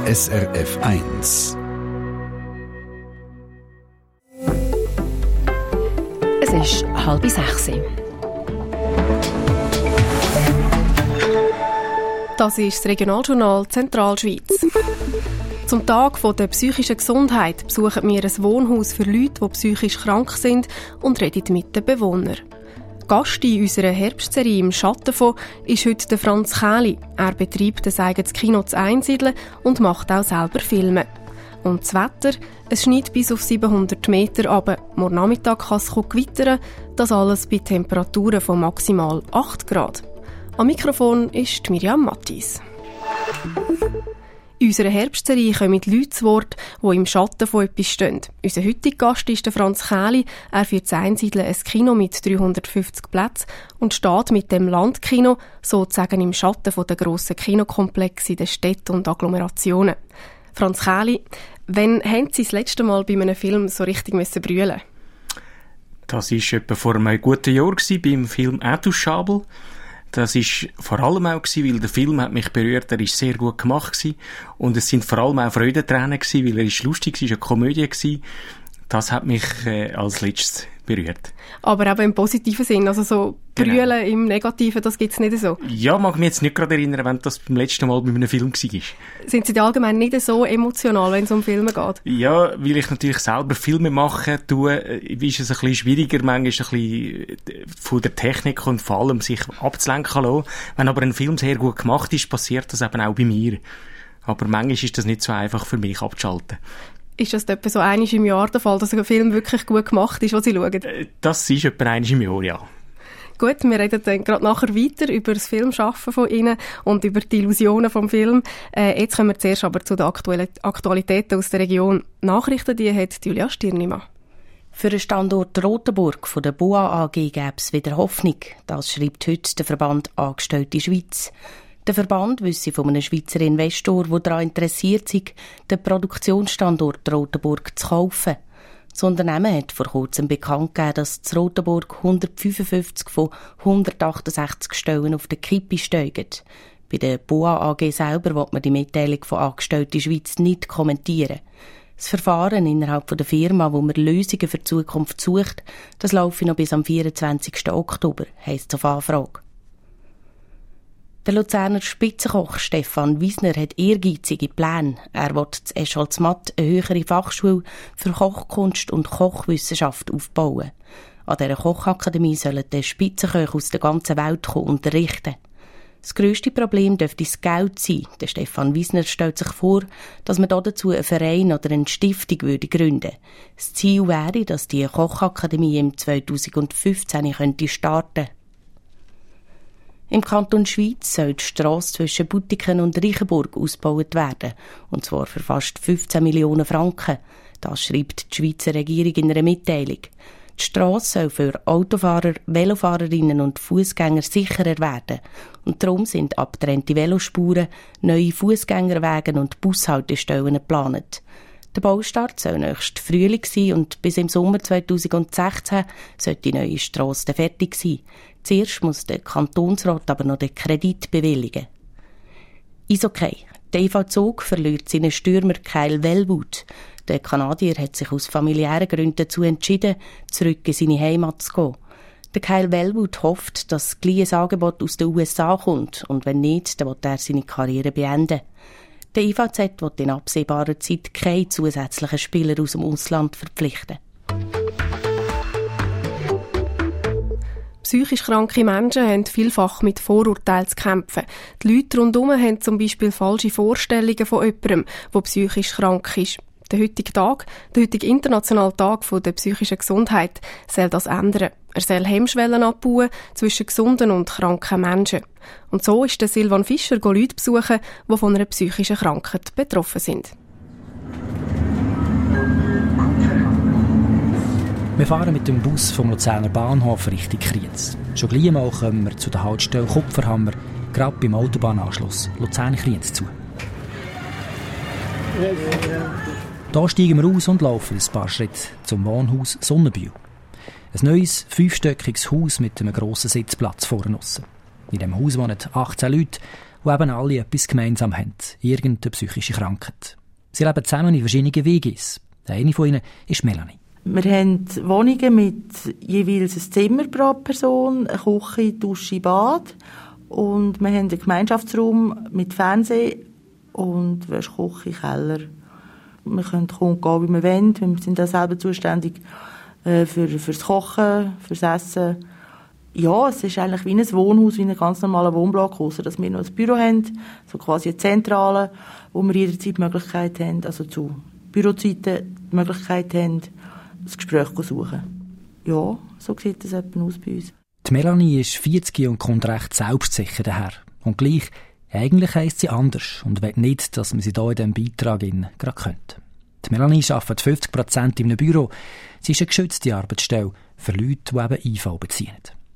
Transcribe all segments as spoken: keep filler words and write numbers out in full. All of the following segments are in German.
S R F eins. Es ist halb sechs. Das ist das Regionaljournal Zentralschweiz. Zum Tag der psychischen Gesundheit besuchen wir ein Wohnhaus für Leute, die psychisch krank sind, und reden mit den Bewohnern. Gast in unserer Herbstserie «Im Schatten davon» ist heute der Franz Kähli. Er betreibt ein eigenes Kino zu Einsiedeln und macht auch selber Filme. Und das Wetter, es schneit bis auf siebenhundert Meter runter. Morgen Nachmittag kann es gewittern, das alles bei Temperaturen von maximal acht Grad. Am Mikrofon ist Miriam Mattis. In unserer Herbstserie kommen Leute zu Wort, die im Schatten von etwas stehen. Unser heutiger Gast ist der Franz Kähli. Er führt zu Einsiedeln ein Kino mit dreihundertfünfzig Plätzen und steht mit dem Landkino sozusagen im Schatten der grossen Kinokomplexe in den Städten und Agglomerationen. Franz Kähli, wann haben Sie das letzte Mal bei einem Film so richtig müssen brüllen? Das war etwa vor einem guten Jahr beim Film «Intouchable». Das war vor allem auch, weil der Film hat mich berührt, er war sehr gut gemacht und es sind vor allem auch Freudentränen, weil er ist lustig war, es war eine Komödie. Das hat mich äh, als letztes berührt. Aber auch im positiven Sinn, also so brüllen genau. Im Negativen, das gibt es nicht so? Ja, mag mich jetzt nicht gerade erinnern, wenn das beim letzten Mal bei einem Film war. Sind Sie allgemein nicht so emotional, wenn es um Filme geht? Ja, weil ich natürlich selber Filme mache, tue, ist es ein bisschen schwieriger, manchmal ein bisschen von der Technik und vor allem sich abzulenken lassen. Wenn aber ein Film sehr gut gemacht ist, passiert das eben auch bei mir. Aber manchmal ist das nicht so einfach für mich abzuschalten. Ist das etwa so einmal im Jahr der Fall, dass ein Film wirklich gut gemacht ist, was Sie schauen? Das ist etwa einmal im Jahr, ja. Gut, wir reden dann gerade nachher weiter über das Filmschaffen von Ihnen und über die Illusionen vom Film. Äh, jetzt kommen wir zuerst aber zu den Aktualitäten aus der Region. Nachrichten, die hat Julia Stirnimann. Für den Standort Rotenburg von der B U A A G gäbe es wieder Hoffnung. Das schreibt heute der Verband Angestellte Schweiz. Der Verband wisse von einem Schweizer Investor, der daran interessiert ist, den Produktionsstandort Rotenburg zu kaufen. Das Unternehmen hat vor kurzem bekannt gegeben, dass in Rotenburg hundertfünfundfünfzig von hundertachtundsechzig Stellen auf der Kippe steigen. Bei der B U A A G selber will man die Mitteilung von Angestellten Schweiz nicht kommentieren. Das Verfahren innerhalb der Firma, wo man Lösungen für die Zukunft sucht, das laufe noch bis am vierundzwanzigsten Oktober, heisst es auf Anfrage. Der Luzerner Spitzenkoch Stefan Wiesner hat ehrgeizige Pläne. Er will in Escholzmatt eine höhere Fachschule für Kochkunst und Kochwissenschaft aufbauen. An dieser Kochakademie sollen die Spitzenköche aus der ganzen Welt kommen unterrichten. Das grösste Problem dürfte das Geld sein. Der Stefan Wiesner stellt sich vor, dass man dazu einen Verein oder eine Stiftung würde gründen. Das Ziel wäre, dass die Kochakademie im zweitausendfünfzehn könnte starten. Im Kanton Schwyz soll die Strasse zwischen Butiken und Reichenburg ausgebaut werden, und zwar für fast fünfzehn Millionen Franken. Das schreibt die Schweizer Regierung in einer Mitteilung. Die Strasse soll für Autofahrer, Velofahrerinnen und Fußgänger sicherer werden, und darum sind abgetrennte Velospuren, neue Fußgängerwege und Bushaltestellen geplant. Der Baustart soll nächstes Frühling sein und bis im Sommer zweitausendsechzehn sollte die neue Strasse fertig sein. Zuerst muss der Kantonsrat aber noch den Kredit bewilligen. Eishockey. Der I V Zug verliert seinen Stürmer Kyle Wellwood. Der Kanadier hat sich aus familiären Gründen dazu entschieden, zurück in seine Heimat zu gehen. Der Kyle Wellwood hofft, dass gleich ein Angebot aus den U S A kommt, und wenn nicht, dann will er seine Karriere beenden. Der I V Z will in absehbarer Zeit keine zusätzlichen Spieler aus dem Ausland verpflichten. Psychisch kranke Menschen haben vielfach mit Vorurteilen zu kämpfen. Die Leute rundherum haben zum Beispiel falsche Vorstellungen von jemandem, der psychisch krank ist. Der heutige Tag, der heutige internationale Tag der psychischen Gesundheit, soll das ändern. Er soll Hemmschwellen abbauen zwischen gesunden und kranken Menschen. Und so ist der Silvan Fischer Leute besuchen, die von einer psychischen Krankheit betroffen sind. Wir fahren mit dem Bus vom Luzerner Bahnhof Richtung Kriens. Schon gleich mal kommen wir zu der Haltestelle Kupferhammer, gerade beim Autobahnanschluss Luzern-Kriens zu. Hier steigen wir aus und laufen ein paar Schritte zum Wohnhaus Sonnenbühl. Ein neues, fünfstöckiges Haus mit einem grossen Sitzplatz vorne aussen. In diesem Haus wohnen achtzehn Leute, die eben alle etwas gemeinsam haben, irgendeine psychische Krankheit. Sie leben zusammen in verschiedenen W Gs. Eine von ihnen ist Melanie. Wir haben Wohnungen mit jeweils ein Zimmer pro Person, eine Küche, Dusche, Bad. Und wir haben einen Gemeinschaftsraum mit Fernsehen und Küche, Keller. Wir können kommen und gehen, wie wir wollen. Wir sind auch selber zuständig äh, für, fürs Kochen, fürs Essen. Ja, es ist eigentlich wie ein Wohnhaus, wie ein ganz normaler Wohnblock, außer dass wir noch ein Büro haben, so quasi eine Zentrale, wo wir jederzeit die Möglichkeit haben, also zu Bürozeiten die Möglichkeit haben, das Gespräch zu suchen. Ja, so sieht das etwa aus bei uns. Die Melanie ist vierzig und kommt recht selbstsicher daher. Und gleich, eigentlich heisst sie anders und will nicht, dass man sie hier in diesem Beitrag gerade könnte. Die Melanie arbeitet fünfzig Prozent in einem Büro. Sie ist eine geschützte Arbeitsstelle für Leute, die eben I V beziehen.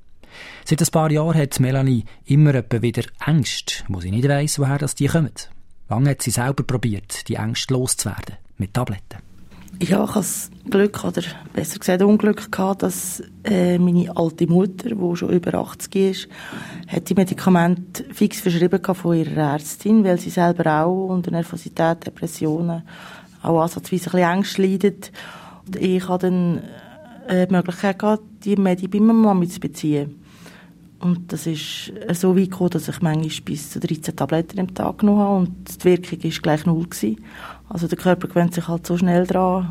Seit ein paar Jahren hat Melanie immer etwa wieder Ängste, wo sie nicht weiss, woher das die kommen. Lange hat sie selber probiert, die Ängste loszuwerden, mit Tabletten. Ja, ich hatte das Glück, oder besser gesagt Unglück gehabt, dass äh, meine alte Mutter, die schon über achtzig ist, hat die Medikamente fix verschrieben von ihrer Ärztin, weil sie selber auch unter Nervosität, Depressionen, auch ansatzweise ein bisschen Ängste leidet. Und ich hatte dann äh, die Möglichkeit gehabt, die Medi bei meiner Mama zu beziehen. Und das ist so weit gekommen, dass ich manchmal bis zu dreizehn Tabletten am Tag genommen habe und die Wirkung war gleich null gewesen. Also der Körper gewöhnt sich halt so schnell daran,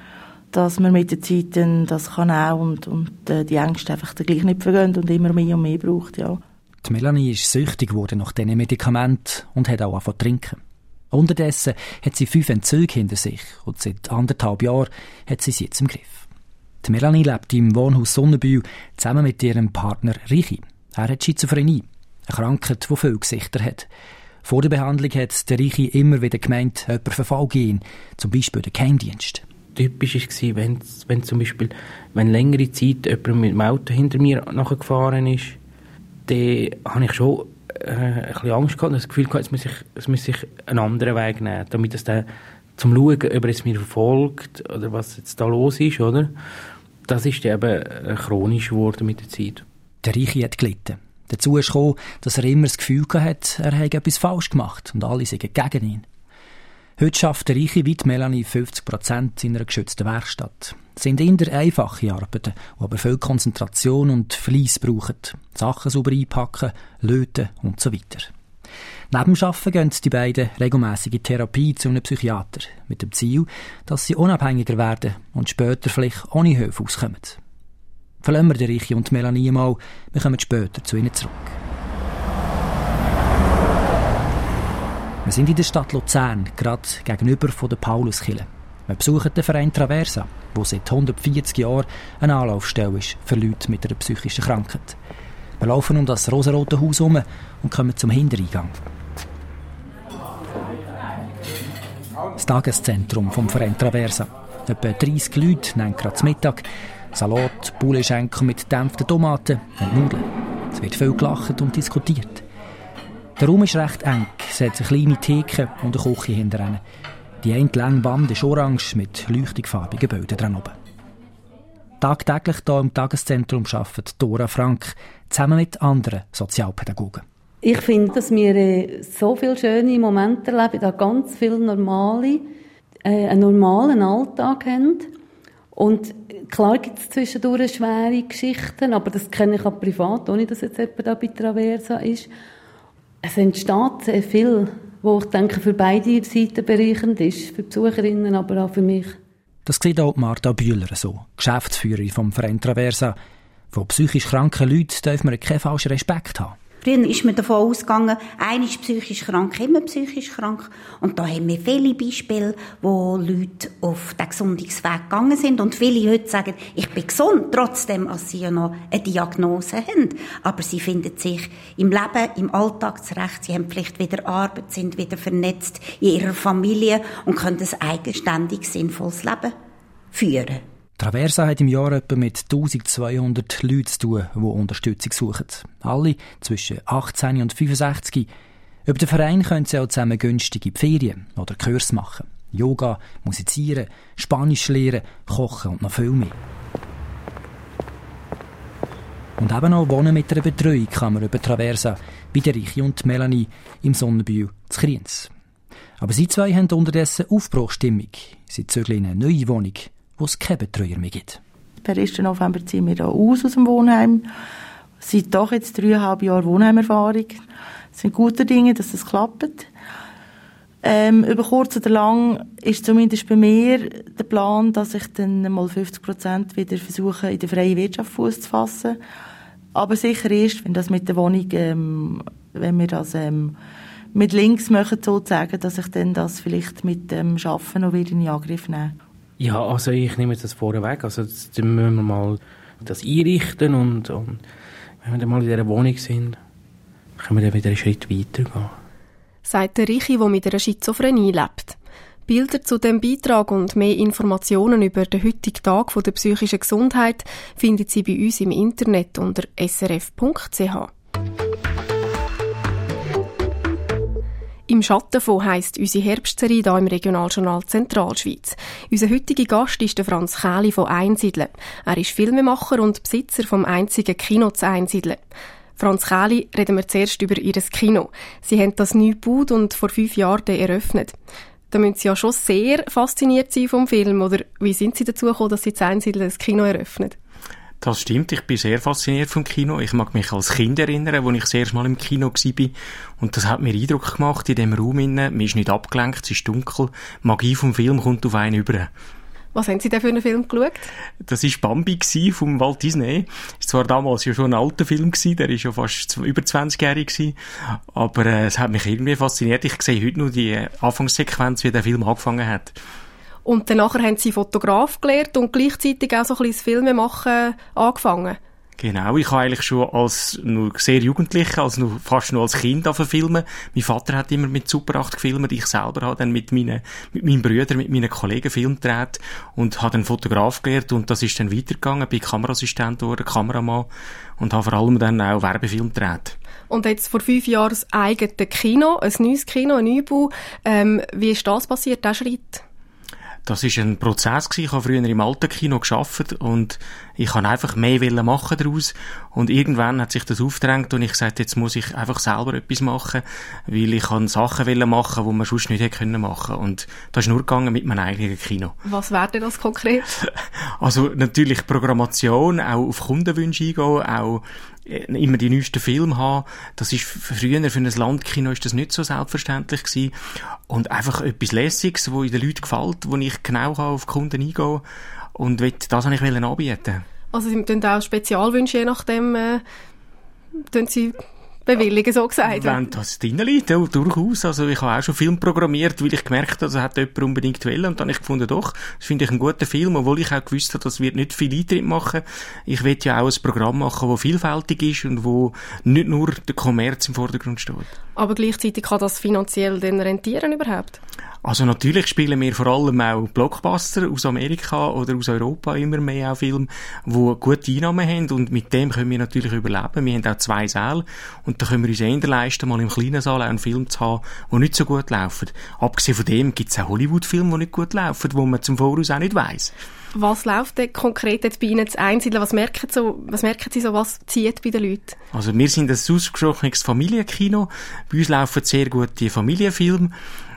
dass man mit der Zeit dann das kann auch und, und äh, die Ängste einfach gleich nicht vergehen und immer mehr und mehr braucht, ja. Die Melanie ist süchtig geworden nach diesen Medikamenten und hat auch angefangen zu trinken. Unterdessen hat sie fünf Entzüge hinter sich und seit anderthalb Jahren hat sie sie jetzt im Griff. Die Melanie lebt im Wohnhaus Sonnenbühl zusammen mit ihrem Partner Richi. Er hat Schizophrenie, eine Krankheit, die viele Gesichter hat. Vor der Behandlung hat der Richi immer wieder gemeint, jemand verfolge ihn, zum Beispiel der Geheimdienst. Typisch war, wenn, wenn zum Beispiel wenn längere Zeit jemand mit dem Auto hinter mir nachgefahren ist, dann habe ich schon äh, ein bisschen Angst gehabt und das Gefühl gehabt, es muss sich, es muss sich einen anderen Weg nehmen, damit es dann zum Schauen, ob er jetzt mir verfolgt oder was jetzt da los ist, oder? Das ist dann eben chronisch geworden mit der Zeit. Der Richi hat gelitten. Dazu ist gekommen, dass er immer das Gefühl hatte, er habe etwas falsch gemacht und alle sind gegen ihn. Heute schafft der Richi wie die Melanie fünfzig Prozent in einer geschützten Werkstatt. Es sind eher einfache Arbeiten, die aber viel Konzentration und Fleiss brauchen. Sachen sauber einpacken, löten und so weiter. Neben dem Arbeiten gehen die beiden regelmässig in Therapie zu einem Psychiater, mit dem Ziel, dass sie unabhängiger werden und später vielleicht ohne Hilfe auskommen. Verlassen wir den Richi und Melanie mal, wir kommen später zu ihnen zurück. Wir sind in der Stadt Luzern, gerade gegenüber von der Pauluskirche. Wir besuchen den Verein Traversa, der seit hundertvierzig Jahren eine Anlaufstelle ist für Leute mit einer psychischen Krankheit. Wir laufen um das rosarote Haus herum und kommen zum Hintereingang. Das Tageszentrum vom Verein Traversa. Etwa dreissig Leute nehmen gerade zu Mittag. Salat, Pouletschenkel mit gedämpften Tomaten und Nudeln. Es wird viel gelacht und diskutiert. Der Raum ist recht eng. Es hat eine kleine Theke und eine Küche hinterher. Die eine lange Wand ist orange mit leuchtigfarbigen Bildern dran oben. Tagtäglich hier im Tageszentrum arbeitet Dora Frank zusammen mit anderen Sozialpädagogen. Ich finde, dass wir äh, so viele schöne Momente erleben, da ganz viele normale, äh, einen normalen Alltag haben. Und klar gibt es zwischendurch schwere Geschichten, aber das kenne ich auch privat, ohne dass jetzt jemand da bei Traversa ist. Es entsteht sehr viel, wo ich denke, für beide Seiten bereichernd ist, für die Besucherinnen, aber auch für mich. Das sieht auch Martha Bühler so, Geschäftsführerin vom Verein Traversa. Von psychisch kranken Leuten darf man keinen falschen Respekt haben. Früher ist man davon ausgegangen, einer ist psychisch krank, immer psychisch krank. Und da haben wir viele Beispiele, wo Leute auf den Gesundungsweg gegangen sind. Und viele heute sagen, ich bin gesund, trotzdem, als sie ja noch eine Diagnose haben. Aber sie finden sich im Leben, im Alltag zurecht. Sie haben vielleicht wieder Arbeit, sind wieder vernetzt in ihrer Familie und können ein eigenständig sinnvolles Leben führen. Traversa hat im Jahr etwa mit eintausendzweihundert Leuten zu tun, die Unterstützung suchen. Alle zwischen achtzehn und fünfundsechzig. Über den Verein können sie auch zusammen günstige Ferien oder Kurs machen. Yoga, musizieren, Spanisch lernen, kochen und noch viel mehr. Und eben auch Wohnen mit einer Betreuung kann man über Traversa, wie der Richi und Melanie im Sonnenbühl zu Kriens. Aber sie zwei haben unterdessen Aufbruchstimmung. Sie zügeln in eine neue Wohnung, wo es keine Betreuer mehr gibt. Per ersten November ziehen wir da aus aus dem Wohnheim. Seit doch jetzt dreieinhalb Jahren Wohnheimerfahrung. Es sind gute Dinge, dass das klappt. Ähm, über kurz oder lang ist zumindest bei mir der Plan, dass ich dann mal fünfzig Prozent wieder versuche, in der freien Wirtschaft Fuß zu fassen. Aber sicher erst, wenn das mit der Wohnung, ähm, wenn wir das ähm, mit links machen, sozusagen, dass ich dann das vielleicht mit dem ähm, Arbeiten noch wieder in Angriff nehme. Ja, also ich nehme das vorweg. Also jetzt müssen wir mal das einrichten und, und wenn wir dann mal in dieser Wohnung sind, können wir dann wieder einen Schritt weitergehen. Sagt der Richi, der mit einer Schizophrenie lebt. Bilder zu dem Beitrag und mehr Informationen über den heutigen Tag der psychischen Gesundheit finden Sie bei uns im Internet unter s r f punkt c h. «Im Schatten von» heisst unsere Herbstserie hier im Regionaljournal Zentralschweiz. Unser heutiger Gast ist der Franz Kähli von Einsiedeln. Er ist Filmemacher und Besitzer vom einzigen Kino zu Einsiedeln. Franz Kähli, reden wir zuerst über Ihr Kino. Sie haben das neu gebaut und vor fünf Jahren eröffnet. Da müssen Sie ja schon sehr fasziniert sein vom Film, oder wie sind Sie dazu gekommen, dass Sie zu Einsiedeln das Kino eröffnet? Das stimmt, ich bin sehr fasziniert vom Kino. Ich mag mich als Kind erinnern, als ich das erste Mal im Kino war. Und das hat mir Eindruck gemacht in diesem Raum. Man ist nicht abgelenkt, es ist dunkel. Die Magie vom Film kommt auf einen über. Was haben Sie denn für einen Film geschaut? Das war Bambi vom Walt Disney. Das war damals ja schon ein alter Film gewesen, der war schon fast über zwanzigjährig gewesen. Aber äh, es hat mich irgendwie fasziniert. Ich sehe heute nur die Anfangssequenz, wie der Film angefangen hat. Und danach haben Sie Fotograf gelernt und gleichzeitig auch so ein bisschen das Filmemachen angefangen? Genau, ich habe eigentlich schon als nur sehr Jugendlicher, als nur, fast nur als Kind filmen. Mein Vater hat immer mit Super acht gefilmt, ich selber habe dann mit meinen, mit meinen Brüdern, mit meinen Kollegen Film gedreht und habe dann Fotograf gelernt und das ist dann weitergegangen, bin Kameraassistent geworden, Kameramann und habe vor allem dann auch Werbefilm gedreht. Und jetzt vor fünf Jahren das eigene Kino, ein neues Kino, ein Neubau. Ähm, wie ist das passiert, dieser Schritt? Das war ein Prozess gewesen. Ich habe früher im alten Kino gearbeitet und ich wollte einfach mehr machen daraus. Und irgendwann hat sich das aufgedrängt und ich gesagt, jetzt muss ich einfach selber etwas machen, weil ich Sachen machen, die man sonst nicht hätte machen können. Und das ist nur gegangen mit meinem eigenen Kino. Was wäre denn das konkret? Also natürlich Programmation, auch auf Kundenwünsche eingehen, auch immer die neuesten Filme haben. Das ist früher für ein Landkino ist das nicht so selbstverständlich gewesen. Und einfach etwas Lässiges, wo den Leuten gefällt, wo ich genau auf die Kunden eingehen kann. Und das wollte ich anbieten. Also Sie tun auch Spezialwünsche, je nachdem, äh, tun Sie bewilligen, so gesagt. Wenn das drin liegt, ja, durchaus. Also ich habe auch schon Film programmiert, weil ich gemerkt habe, das hat jemand unbedingt wollen. Und dann habe ich gefunden, doch, das finde ich einen guten Film, obwohl ich auch gewusst habe, das wird nicht viel Eintritt machen. Ich will ja auch ein Programm machen, das vielfältig ist und wo nicht nur der Kommerz im Vordergrund steht. Aber gleichzeitig kann das finanziell dann rentieren überhaupt? Also natürlich spielen wir vor allem auch Blockbuster aus Amerika oder aus Europa immer mehr auch Filme, die gute Einnahmen haben und mit dem können wir natürlich überleben. Wir haben auch zwei Säle und da können wir uns eher leisten, mal im kleinen Saal auch einen Film zu haben, der nicht so gut läuft. Abgesehen von dem gibt es auch Hollywood-Filme, die nicht gut laufen, wo man zum Voraus auch nicht weiss. Was läuft denn konkret jetzt bei Ihnen zu Einsiedeln? Was merken, so, was merken Sie so, was zieht bei den Leuten? Also wir sind ein ausgesprochenes Familienkino. Bei uns laufen sehr gute Familienfilme.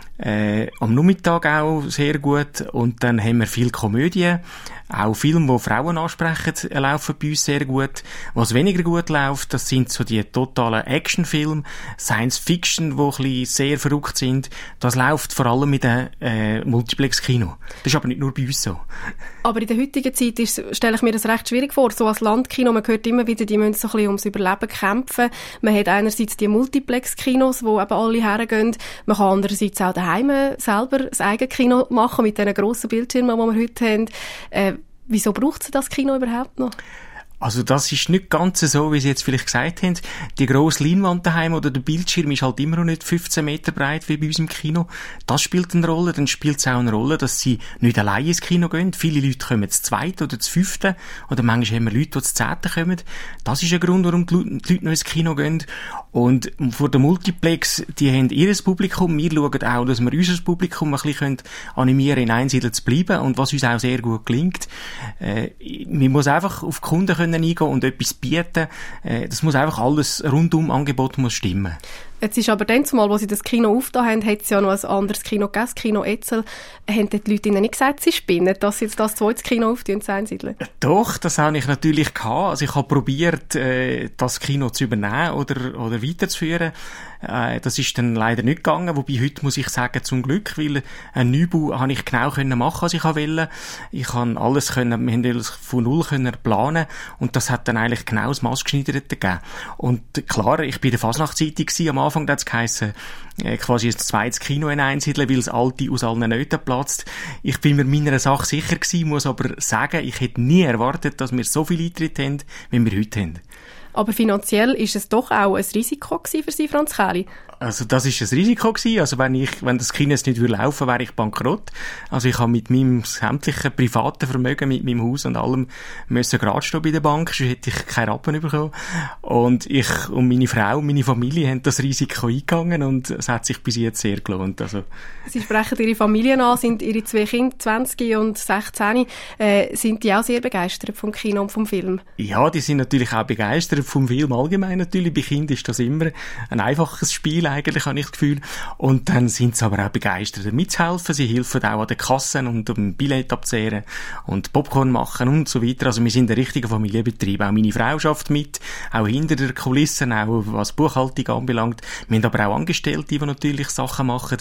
Äh, am Nachmittag auch sehr gut und dann haben wir viel Komödien, auch Filme, die Frauen ansprechen, laufen bei uns sehr gut. Was weniger gut läuft, das sind so die totalen Actionfilme, Science Fiction, die ein bisschen sehr verrückt sind. Das läuft vor allem mit dem äh, Multiplex-Kino. Das ist aber nicht nur bei uns so. Aber in der heutigen Zeit ist, stelle ich mir das recht schwierig vor. So als Landkino, man hört immer wieder, die müssen so ein bisschen ums Überleben kämpfen. Man hat einerseits die Multiplex-Kinos, wo eben alle hergehen. Man kann andererseits auch daheim selber das eigene Kino machen mit diesen grossen Bildschirmen, die wir heute haben. Äh, wieso braucht es das Kino überhaupt noch? Also das ist nicht ganz so, wie Sie jetzt vielleicht gesagt haben. Die grosse Leinwand daheim oder der Bildschirm ist halt immer noch nicht fünfzehn Meter breit wie bei uns im Kino. Das spielt eine Rolle. Dann spielt es auch eine Rolle, dass Sie nicht allein ins Kino gehen. Viele Leute kommen zu zweit oder zu fünften. Oder manchmal haben wir Leute, die zu zehnten kommen. Das ist ein Grund, warum die Leute noch ins Kino gehen. Und vor der Multiplex, die haben ihr Publikum. Wir schauen auch, dass wir unser Publikum ein bisschen animieren können, in Einsiedeln zu bleiben. Und was uns auch sehr gut gelingt. Äh, man muss einfach auf die Kunden können können eingehen und etwas bieten. Äh, das muss einfach alles rundum Angebot muss stimmen. Jetzt ist aber dann, zumal, wo sie das Kino aufgetan haben, hat es ja noch ein anderes Kino gegeben, das Kino Etzel. Haben die Leute ihnen nicht gesagt, sie spinnen, dass sie jetzt das zweite Kino auftun in Einsiedeln? Doch, das habe ich natürlich gehabt. Also ich habe probiert, äh, das Kino zu übernehmen oder, oder weiterzuführen. Äh, das ist dann leider nicht gegangen, wobei heute muss ich sagen, zum Glück, weil einen Neubau habe ich genau können machen, was ich wollte. Ich kann alles können, wir haben alles von null können planen und das hat dann eigentlich genau das Maßgeschneiderte gegeben. Und klar, ich bin in der Fasnachtszeitung am Anfang, da hat es geheissen, äh, quasi ein zweites Kino in Einsiedeln, weil das alte aus allen Nöten platzt. Ich bin mir meiner Sache sicher gewesen, muss aber sagen, ich hätte nie erwartet, dass wir so viele Eintritte haben, wie wir heute haben. Aber finanziell ist es doch auch ein Risiko gewesen für Sie, Franz Kähli? Also das ist ein Risiko gewesen. Also wenn ich, wenn das Kino jetzt nicht würde laufen, wäre ich bankrott. Also ich habe mit meinem sämtlichen privaten Vermögen, mit meinem Haus und allem müssen gerade stehen bei der Bank, sonst hätte ich keinen Rappen bekommen. Und ich und meine Frau und meine Familie haben das Risiko eingegangen und es hat sich bis jetzt sehr gelohnt. Also. Sie sprechen Ihre Familien an, sind Ihre zwei Kinder, zwanzig und sechzehn, äh, sind die auch sehr begeistert vom Kino und vom Film? Ja, die sind natürlich auch begeistert vom Film allgemein natürlich. Bei Kindern ist das immer ein einfaches Spiel eigentlich, habe ich das Gefühl. Und dann sind sie aber auch begeistert, mitzuhelfen. Sie helfen auch an den Kassen und um Billett abzehren und Popcorn machen und so weiter. Also wir sind ein richtiger Familienbetrieb. Auch meine Frau schafft mit, auch hinter der Kulissen, auch was Buchhaltung anbelangt. Wir haben aber auch Angestellte, die natürlich Sachen machen.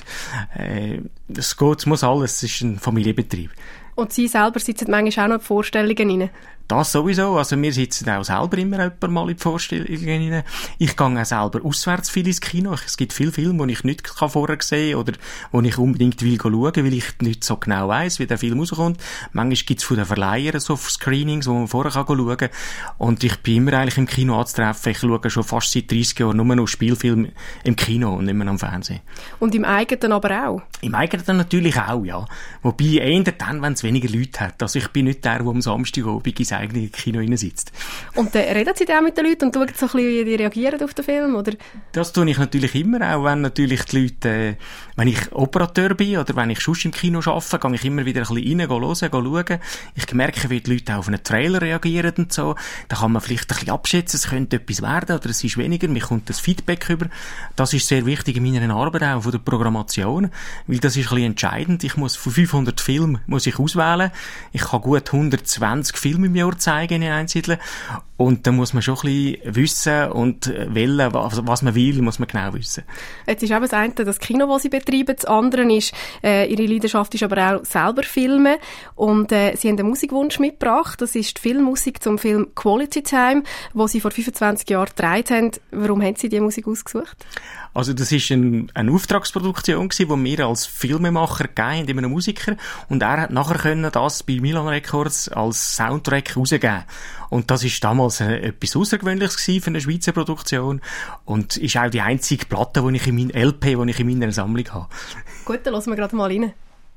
Äh, es geht, es muss alles. Es ist ein Familienbetrieb. Und Sie selber sitzen manchmal auch noch in Vorstellungen rein? Das sowieso. Also wir sitzen auch selber immer jemand mal in die Vorstellungen rein. Ich gehe auch selber auswärts viel ins Kino. Es gibt viele Filme, die ich nicht vorher gesehen oder die ich unbedingt will schauen, weil ich nicht so genau weiss, wie der Film rauskommt. Manchmal gibt es von den Verleihern so Screenings, wo man vorher schauen kann. Und ich bin immer eigentlich im Kino anzutreffen. Ich schaue schon fast seit dreißig Jahren nur noch Spielfilme im Kino und nicht mehr am Fernsehen. Und im eigenen aber auch? Im eigenen natürlich auch, ja. Wobei eher dann, wenn es weniger Leute hat. Also ich bin nicht der, der am Samstagabend ins eigene Kino sitzt. Und dann reden Sie dann mit den Leuten und schauen so ein bisschen, wie die reagieren auf den Film, oder? Das tue ich natürlich immer, auch wenn natürlich die Leute, äh, wenn ich Operateur bin oder wenn ich sonst im Kino arbeite, gehe ich immer wieder ein bisschen rein, gehe hören, gehe schauen. Ich merke, wie die Leute auf einen Trailer reagieren und so. Da kann man vielleicht ein bisschen abschätzen, es könnte etwas werden oder es ist weniger, mir kommt das Feedback über. Das ist sehr wichtig in meiner Arbeit, auch von der Programmation, weil das ist ein bisschen entscheidend. Ich muss von fünfhundert Filmen muss ich auswählen. Ich kann gut hundertzwanzig Filme im Jahr zeigen in Einsiedeln. Und da muss man schon ein bisschen wissen und wählen, was, was man will, muss man genau wissen. Jetzt ist eben das eine das Kino, das Sie betreiben, das andere ist, äh, Ihre Leidenschaft ist aber auch selber Filmen und äh, Sie haben einen Musikwunsch mitgebracht, das ist die Filmmusik zum Film Quality Time, wo Sie vor fünfundzwanzig Jahren gedreht haben. Warum haben Sie diese Musik ausgesucht? Also das ist ein, eine Auftragsproduktion gewesen, die wir als Filmemacher gegeben haben, immer einen Musiker, und er hat nachher können das bei Milan Records als Soundtrack rausgeben. Und das ist damals äh, etwas Außergewöhnliches gewesen für eine Schweizer Produktion und ist auch die einzige Platte, die ich in meiner L P, die ich in meiner Sammlung habe. Gut, dann hören wir gerade mal rein.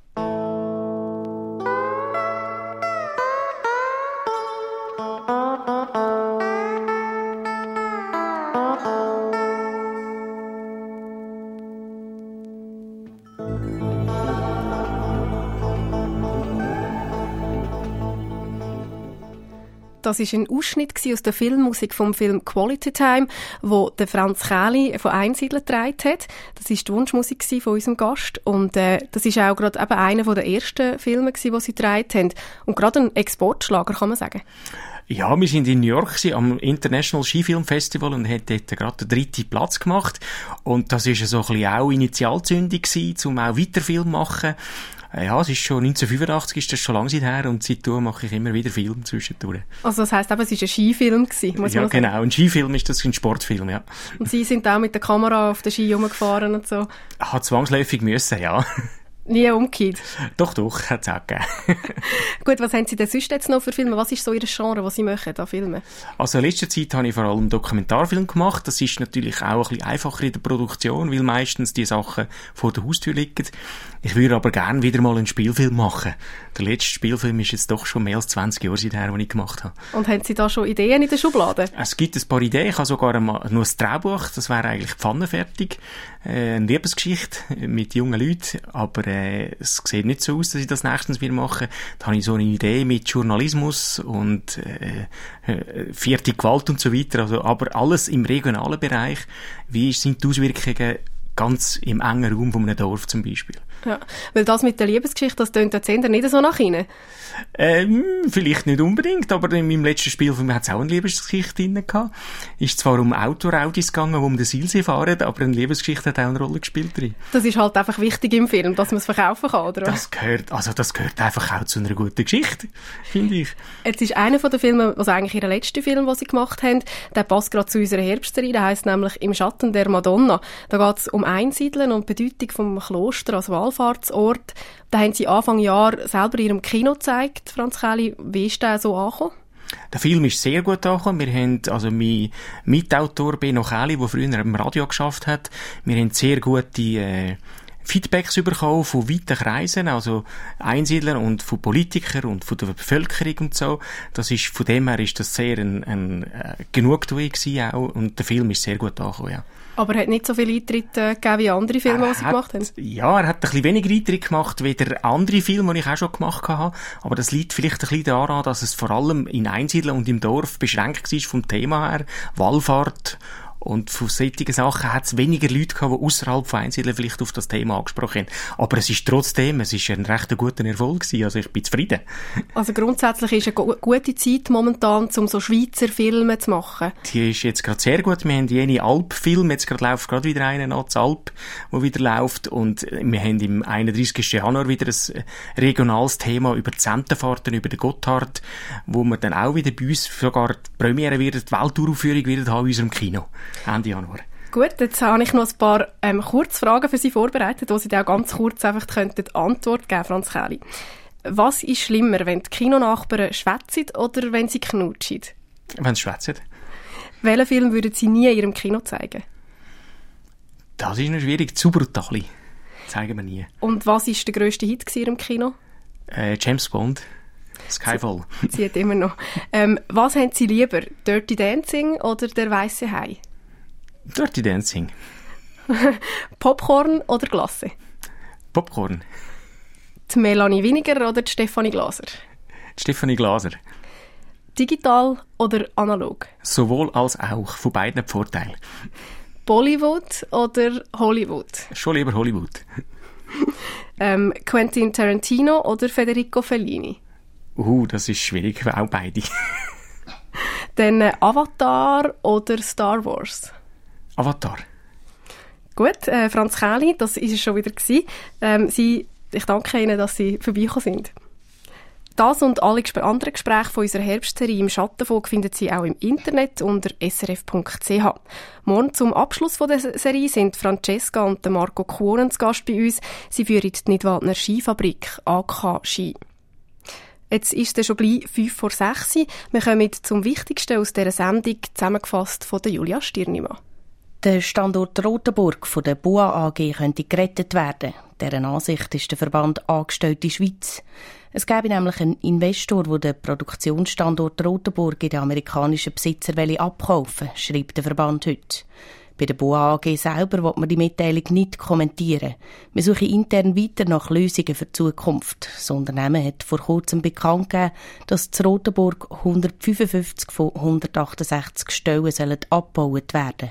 Das war ein Ausschnitt aus der Filmmusik vom Film Quality Time, wo der Franz Kähli von Einsiedeln getragen hat. Das war die Wunschmusik von unserem Gast. Und äh, das ist auch gerade eben einer der ersten Filme, die sie getragen haben. Und gerade ein Exportschlager, kann man sagen. Ja, wir sind in New York am International Skifilm Festival und haben dort gerade den dritten Platz gemacht. Und das war so ein bisschen auch Initialzündung gewesen, um auch weiter Film zu machen. Ja, es ist schon neunzehnhundertfünfundachtzig, ist das schon lange her und seitdem mache ich immer wieder Film zwischendurch. Also das heisst eben, es war ein Skifilm gewesen, muss ja, man sagen. Genau, ein Skifilm ist das, ein Sportfilm, ja. Und Sie sind auch mit der Kamera auf den Ski rumgefahren und so? Hat zwangsläufig müssen, ja. Nie umgekehrt? Doch, doch, hat es auch gegeben. Gut, was haben Sie denn sonst jetzt noch für Filme? Was ist so Ihr Genre, was Sie machen, da Filme? Also in letzter Zeit habe ich vor allem Dokumentarfilm gemacht. Das ist natürlich auch ein bisschen einfacher in der Produktion, weil meistens die Sachen vor der Haustür liegen. Ich würde aber gerne wieder mal einen Spielfilm machen. Der letzte Spielfilm ist jetzt doch schon mehr als zwanzig Jahre her, den ich gemacht habe. Und haben Sie da schon Ideen in der Schublade? Es gibt ein paar Ideen. Ich habe sogar nur ein Drehbuch. Das wäre eigentlich pfannenfertig. Äh, eine Liebesgeschichte mit jungen Leuten. Aber äh, es sieht nicht so aus, dass ich das nächstens wieder mache. Da habe ich so eine Idee mit Journalismus und äh, vierte Gewalt und so weiter, also, aber alles im regionalen Bereich. Wie sind die Auswirkungen ganz im engen Raum von einem Dorf zum Beispiel? Ja, weil das mit der Liebesgeschichte, das tönt jetzt nicht so nach Ihnen. Ähm, vielleicht nicht unbedingt, aber in meinem letzten Spielfilm hat es auch eine Liebesgeschichte drin gehabt. Ist zwar um Autoraudis gegangen, die um den Silsee fahren, aber eine Liebesgeschichte hat auch eine Rolle gespielt drin. Das ist halt einfach wichtig im Film, dass man es verkaufen kann, oder? Das gehört, also das gehört einfach auch zu einer guten Geschichte, finde ich. Jetzt ist einer von den Filmen, also eigentlich ihr letzter Film, den sie gemacht haben, der passt gerade zu unserer Herbstserie, der heisst nämlich «Im Schatten der Madonna». Da geht es um Einsiedeln und die Bedeutung vom Kloster als Wallfahrtsort. Da haben Sie Anfang Jahr selber in Ihrem Kino gezeigt, Franz Kähli. Wie ist der so angekommen? Der Film ist sehr gut angekommen. Wir haben, also mein Mitautor Benno Kähli, der früher im Radio geschafft hat, wir haben sehr gute äh, Feedbacks bekommen von weiten Kreisen, also Einsiedlern und von Politikern und von der Bevölkerung und so. Das ist, von dem her ist das sehr ein, ein äh, Genugtuung gewesen auch, und der Film ist sehr gut angekommen, ja. Aber er hat nicht so viele Eintritte gegeben wie andere Filme, die Sie gemacht haben? Ja, er hat ein bisschen weniger Eintritte gemacht wie der andere Film, den ich auch schon gemacht habe. Aber das liegt vielleicht ein bisschen daran, dass es vor allem in Einsiedeln und im Dorf beschränkt war vom Thema her. Wallfahrt. Und von solchen Sachen hat es weniger Leute gehabt, die außerhalb von Einsiedeln vielleicht auf das Thema angesprochen haben. Aber es ist trotzdem, es ist ein recht guter Erfolg gewesen. Also ich bin zufrieden. Also grundsätzlich ist eine gute Zeit momentan, um so Schweizer Filme zu machen. Die ist jetzt gerade sehr gut. Wir haben jene Alp-Film, jetzt gerade läuft gerade wieder einer an, das Alp, wo wieder läuft. Und wir haben im einunddreißigsten Januar wieder ein regionales Thema über die Sentenfahrten, über den Gotthard, wo wir dann auch wieder bei uns sogar die Premiere wird, die Welturaufführung wird haben in unserem Kino. Ende Januar. Gut, jetzt habe ich noch ein paar ähm, Kurzfragen für Sie vorbereitet, wo Sie dann auch ganz kurz einfach könnten Antwort geben, Franz Kähli. Was ist schlimmer, wenn die Kinonachbarn schwätzen oder wenn sie knutschen? Wenn sie schwätzen. Welchen Film würden Sie nie in Ihrem Kino zeigen? Das ist noch schwierig. Zu brutal. Zeigen wir nie. Und was war der grösste Hit in Ihrem Kino? Äh, James Bond. Skyfall. Sie hat immer noch. Ähm, was haben Sie lieber? Dirty Dancing oder der weiße Hai? Dirty Dancing. Popcorn oder Glasse? Popcorn. Die Melanie Winiger oder die Stefanie Glaser? Die Stefanie Glaser. Digital oder analog? Sowohl als auch. Von beiden Vorteile. Bollywood oder Hollywood? Schon lieber Hollywood. ähm, Quentin Tarantino oder Federico Fellini? Uh, das ist schwierig, auch beide. Dann äh, Avatar oder Star Wars? Avatar. Gut, äh, Franz Kähli, das war es schon wieder gewesen. Ähm, Sie, ich danke Ihnen, dass Sie vorbeigekommen sind. Das und alle gesp- anderen Gespräche von unserer Herbstserie im Schattenfunk finden Sie auch im Internet unter s r f punkt c h. Morgen zum Abschluss von der Serie sind Francesca und Marco Kuonen zu Gast bei uns. Sie führen die Nidwaldner Skifabrik A K Ski. Jetzt ist es schon gleich fünf vor sechs. Wir kommen zum Wichtigsten aus dieser Sendung, zusammengefasst von Julia Stirnimann. Der Standort Rotenburg von der B U A A G könnte gerettet werden. Deren Ansicht ist der Verband Angestellte Schweiz. Es gäbe nämlich einen Investor, der den Produktionsstandort Rotenburg in den amerikanischen Besitzer abkaufen will, schreibt der Verband heute. Bei der B U A A G selber will man die Mitteilung nicht kommentieren. Wir suchen intern weiter nach Lösungen für die Zukunft. Das Unternehmen hat vor kurzem bekannt gegeben, dass in Rotenburg hundertfünfundfünfzig von hundertachtundsechzig Stellen sollen abgebaut werden.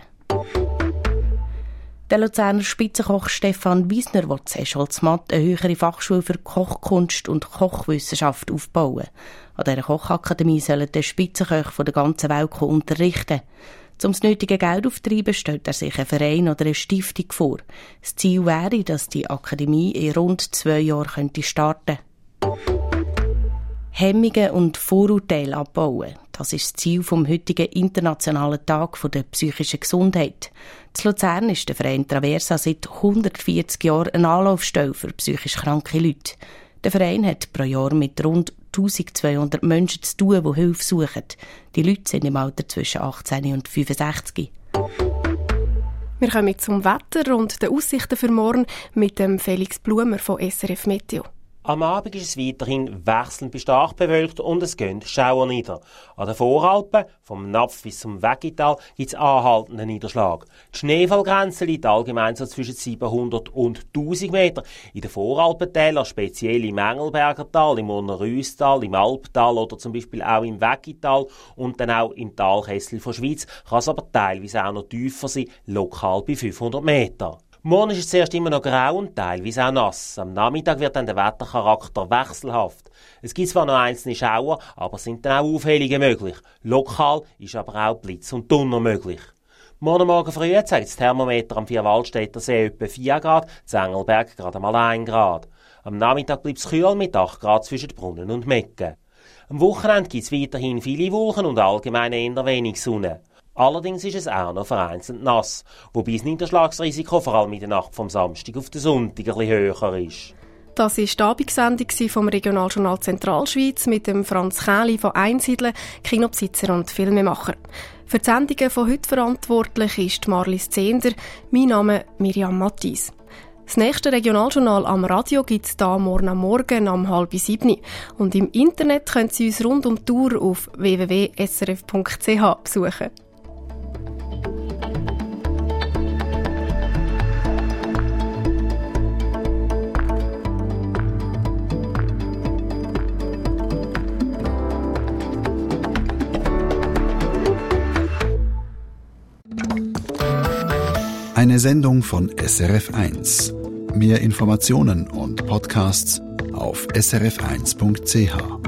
Der Luzerner Spitzenkoch Stefan Wiesner will in Escholzmatt eine höhere Fachschule für Kochkunst und Kochwissenschaft aufbauen. An dieser Kochakademie sollen die Spitzenköche von der ganzen Welt unterrichten. Um das nötige Geld aufzutreiben, stellt er sich einen Verein oder eine Stiftung vor. Das Ziel wäre, dass die Akademie in rund zwei Jahren starten könnte. Hemmungen und Vorurteile abbauen. Das ist das Ziel vom heutigen Internationalen Tag der psychischen Gesundheit. In Luzern ist der Verein Traversa seit hundertvierzig Jahren eine Anlaufstelle für psychisch kranke Leute. Der Verein hat pro Jahr mit rund eintausendzweihundert Menschen zu tun, die Hilfe suchen. Die Leute sind im Alter zwischen achtzehn und fünfundsechzig. Wir kommen zum Wetter und den Aussichten für morgen mit dem Felix Blumer von S R F Meteo. Am Abend ist es weiterhin wechselnd bis stark bewölkt und es gehen Schauer nieder. An den Voralpen, vom Napf bis zum Weggital, gibt es anhaltenden Niederschlag. Die Schneefallgrenze liegt allgemein so zwischen siebenhundert und tausend Meter. In den Voralpentälern, speziell im Engelberger Tal, im Urner-Rüstal, im Alptal oder zum Beispiel auch im Weggital und dann auch im Talkessel von Schwyz, kann es aber teilweise auch noch tiefer sein, lokal bei fünfhundert Meter. Morgen ist es zuerst immer noch grau und teilweise auch nass. Am Nachmittag wird dann der Wettercharakter wechselhaft. Es gibt zwar noch einzelne Schauer, aber es sind dann auch Aufhellungen möglich. Lokal ist aber auch Blitz und Donner möglich. Morgen Morgen früh zeigt das Thermometer am Vierwaldstätter See etwa vier Grad, zu Engelberg gerade mal ein Grad. Am Nachmittag bleibt es kühl mit acht Grad zwischen Brunnen und Mecken. Am Wochenende gibt es weiterhin viele Wolken und allgemein eher wenig Sonne. Allerdings ist es auch noch vereinzelt nass, wobei das Niederschlagsrisiko vor allem in der Nacht vom Samstag auf den Sonntag ein bisschen höher ist. Das war die Abendsendung vom Regionaljournal Zentralschweiz mit dem Franz Kähli von Einsiedeln, Kinobesitzer und Filmemacher. Für die Sendungen von heute verantwortlich ist Marlies Zehnder, mein Name Miriam Mattis. Das nächste Regionaljournal am Radio gibt es da morgen am Morgen um halb sieben. Und im Internet können Sie uns rund um die Tour auf w w w punkt s r f punkt c h besuchen. Eine Sendung von S R F eins. Mehr Informationen und Podcasts auf s r f eins punkt c h.